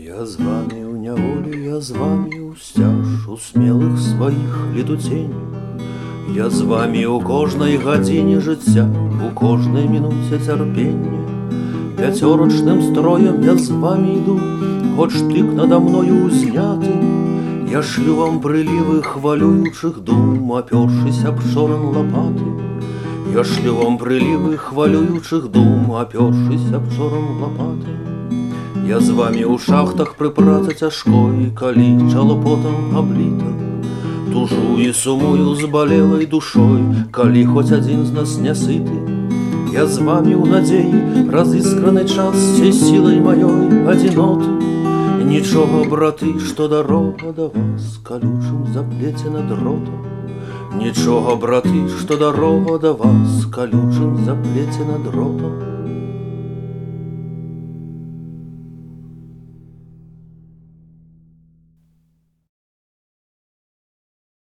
Я з вами у няволі, я з вами у сцяж, у смелых сваіх летуценнях. Я з вами у кожнай гадзіне жыцця, у кожнай мінуце цярпення. Пяцёрачным строем я з вами іду, хоць штык надо мною узняты. Я шлю вам прылівы хвалюючых дум, апёршыся аб шоран лапаты. Я шлю вам прылівы хвалюючых дум, апёршыся аб шоран лапаты. Я з вами ў шахтах пры працы цяжкой, калі чало потам абліта. Тужу і сумую з балелай душой, калі хоць адзін з нас не сыты. Я з вами ў надзеі разыскраны час всей сілай маёй адзіноты. Нічога, браты, што дарога да вас калючым заплецена дротам. Нічога, браты, што дарога да вас калючым заплецена дротам.